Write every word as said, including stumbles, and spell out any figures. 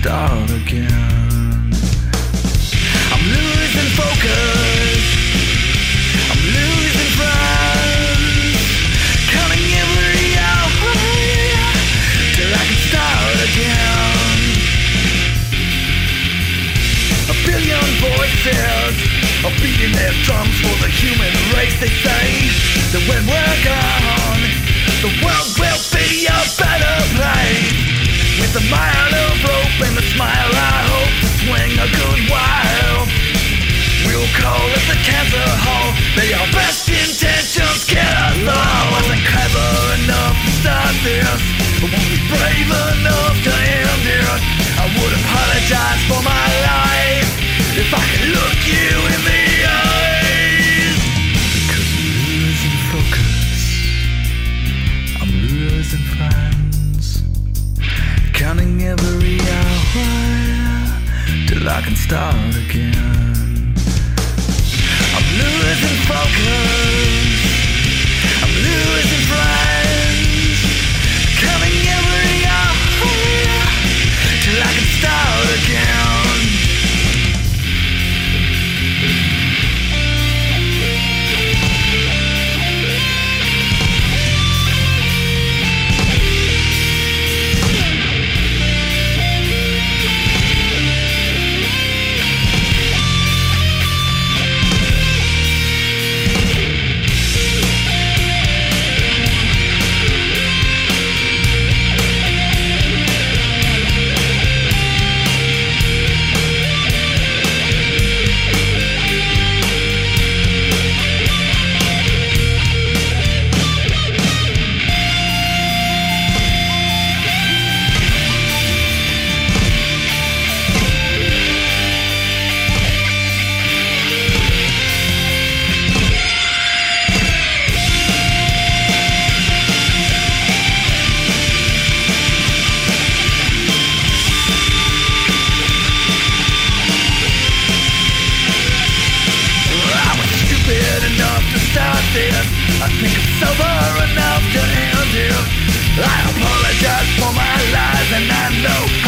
start again. I'm losing focus, I'm losing friends, counting every hour till I can start again. A billion voices are beating their drums for the human race. They say that when we're gone, the world will be a better place. With a mile of rope and a smile, I hope to swing a good while. We'll call it the cancer hall. May our best intentions get us all. I wasn't clever enough to start this, but won't be brave enough to end it. I would apologize for my life if I could look you in the eyes. Because I'm losing focus, I'm losing friends, counting every hour till I can start again. I'm losing focus, I'm losing friends, counting every hour till I can start again. I think I'm sober enough to end it. I apologize for my lies and I know